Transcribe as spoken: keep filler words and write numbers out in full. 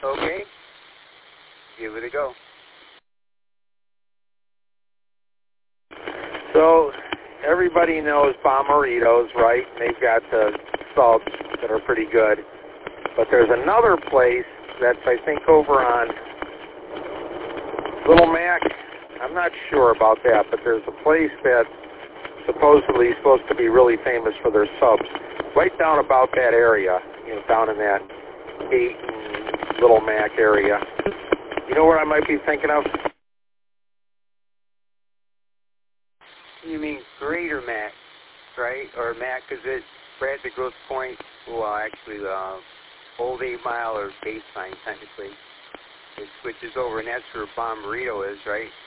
Okay. Give it a go. So everybody knows Bomarito's, right? They've got the subs that are pretty good. But there's another place that's, I think, over on Little Mac. I'm not sure about that, but there's a place that's supposedly supposed to be really famous for their subs. Right down about that area, you know, down in that eight and Little Mac area. You know what I might be thinking of? You mean Greater Mac, right? Or Mac, because it, right at the Grosse Pointe, well, actually, uh, Old Eight Mile or Baseline, technically. It switches over, and that's where Bomarito is, right?